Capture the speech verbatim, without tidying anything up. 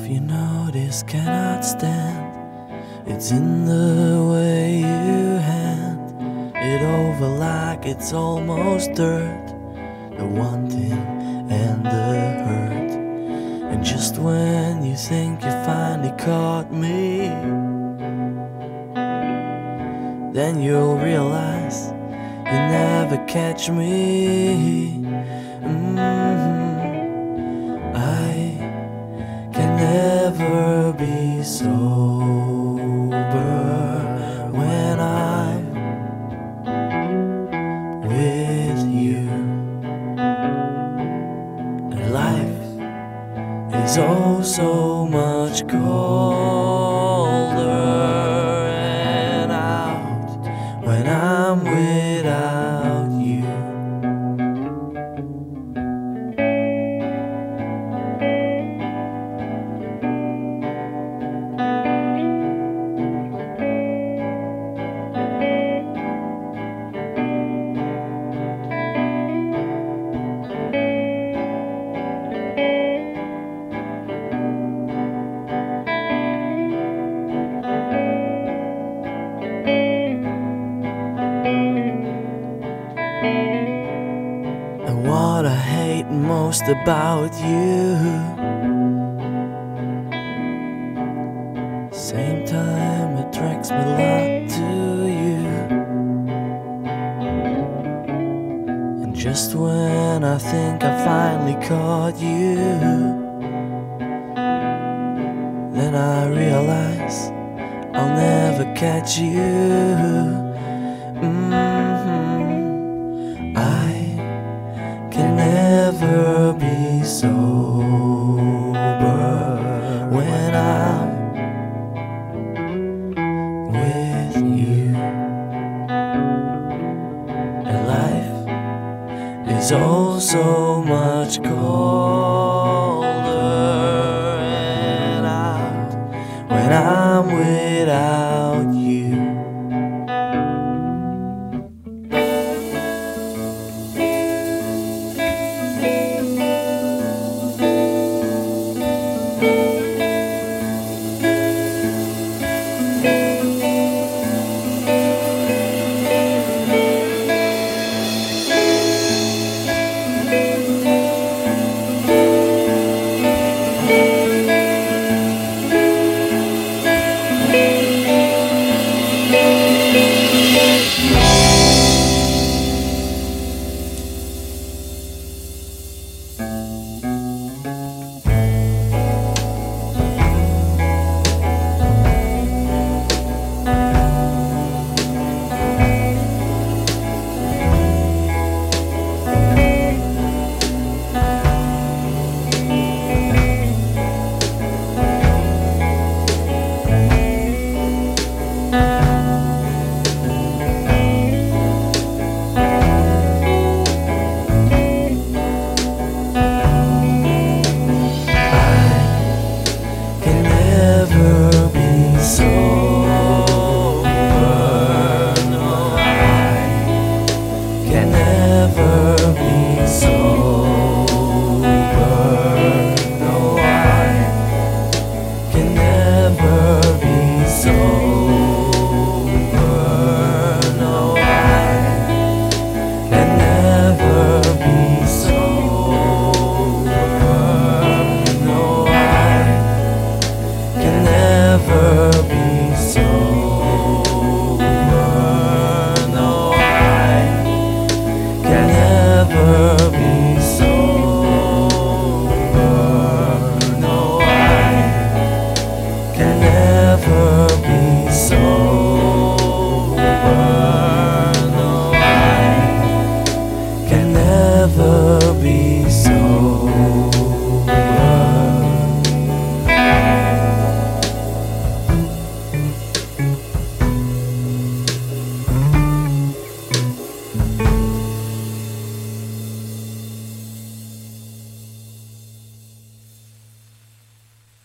you notice, cannot stand, it's in the way you hand it over like it's almost dirt, the wanting and the hurt. And just when you think you finally caught me, then you'll realize you never catch me. mm-hmm. I can never be sober when I'm with you. And life is oh so much colder and out when I'm without you. And what I hate most about you, same time it attracts me a lot to you. And just when I think I finally caught you, then I realize I'll never catch you. mm-hmm. I can never be so